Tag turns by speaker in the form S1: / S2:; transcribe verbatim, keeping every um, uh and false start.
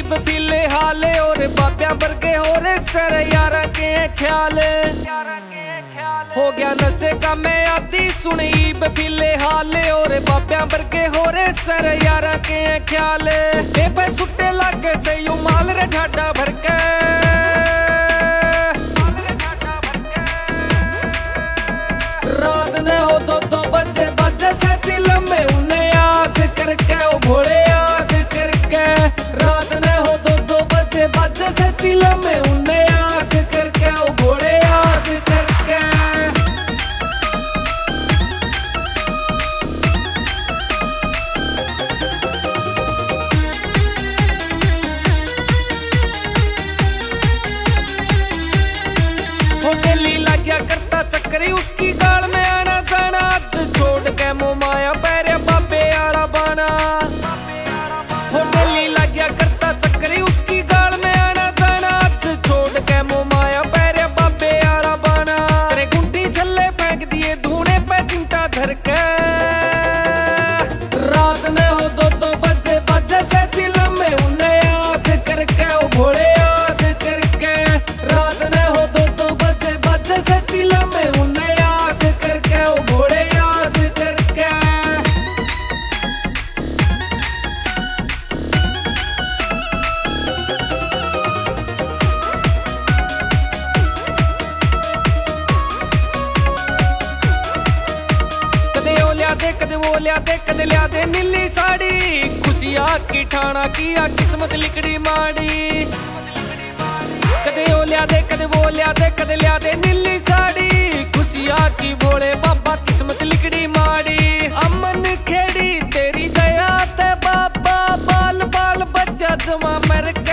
S1: ईब फिले हाले और बाब्या वर्गे हो रे सर यारा के ख्याल हो गया नशे का मैं आदि सुन ईब फिले हाले और बाब्या वर्गे हो रे सर यारा के ख्याल पे सुट्टे लागे से यू माल रे ढाडा भर के रात ने हो दो दो बजे बजे से दिल में उन्हें याद करके ओ भोले याद करके रात ने हो दो दो बजे बजे से दिल में उन्हें याद करके ओ भोले याद करके होटली लग गया करता चक्करी उसकी गाल में आना जाना छोड़ के मुँह माया पैरे बाबे आड़ा बाना होटली लग गया करता चक्करी उसकी गाल में आना जाना छोड़ के मुँह माया पैरे बाबे आड़ा बाना तेरे गुंटी छल्ले फेंक दिए धूने पे चिमटा धर के रात ने हो दो दो बजे बजे से दिल में उन्हें याद करके ओ भोले याद करके रात ने हो दो दो बजे बजे से दिल में उन्हें याद करके ओ भोले याद करके कदे ओ लिया दे कदे वो लिया दे कदे लिया दे नीली साड़ी खुशियां की ठाना किया किस्मत लिकड़ी माड़ी कदे ओ लिया दे कदे वो लिया दे कदे लिया दे नीली साड़ी खुशियां की भोले बाबा किस्मत लिकड़ी माड़ी अमन खेड़ी तेरी दया ते बाबा बाल बाल बच्चा जमा मर के